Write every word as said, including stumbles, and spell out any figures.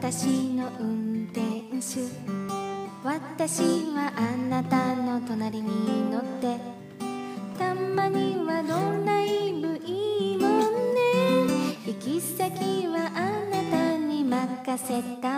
私の運転手、私はあなたの隣に乗って、たまにはドライブいいもんね。行き先はあなたに任せた